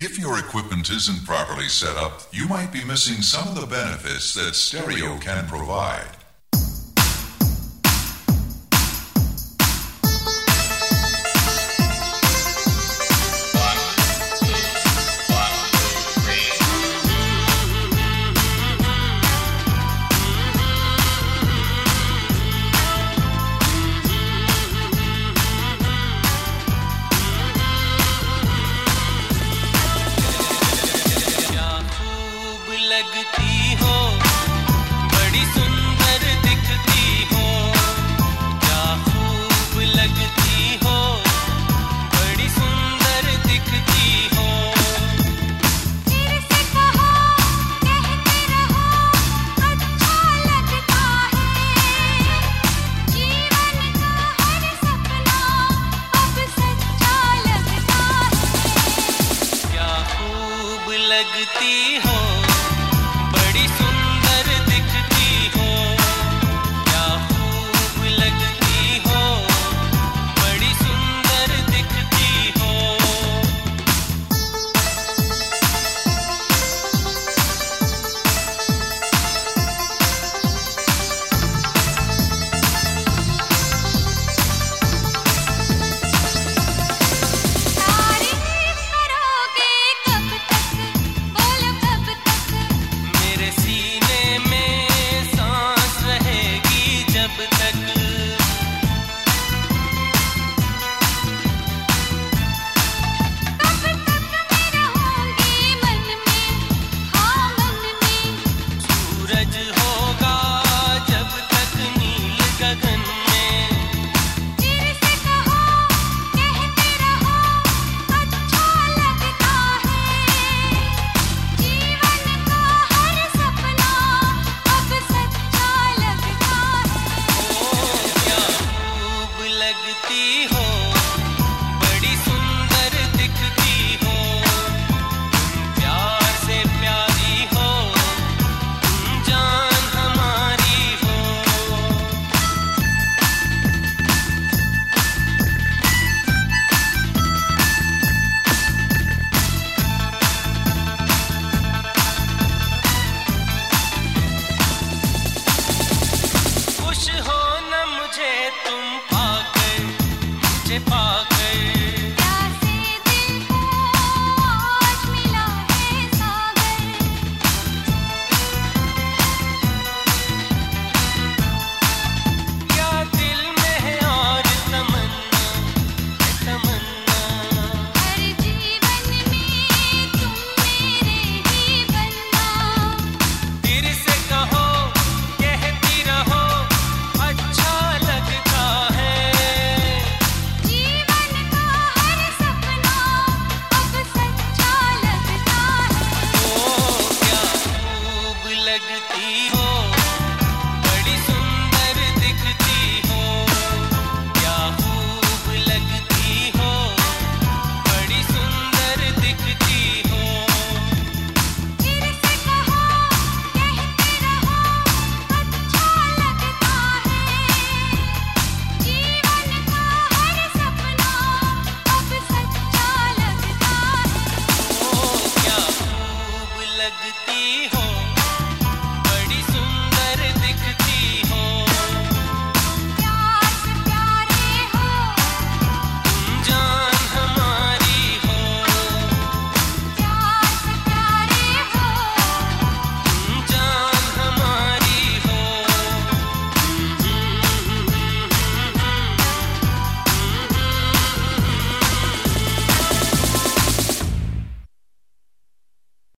If your equipment isn't properly set up, you might be missing some of the benefits that stereo can provide. लगती हो, बड़ी सुंदर दिखती हो, क्या खूब लगती हो, बड़ी सुंदर दिखती हो। फिर से कहो, कहते रहो, अच्छा लगता है, जीवन का हर सपना अब सच्चा लगता है। क्या खूब लगती हो,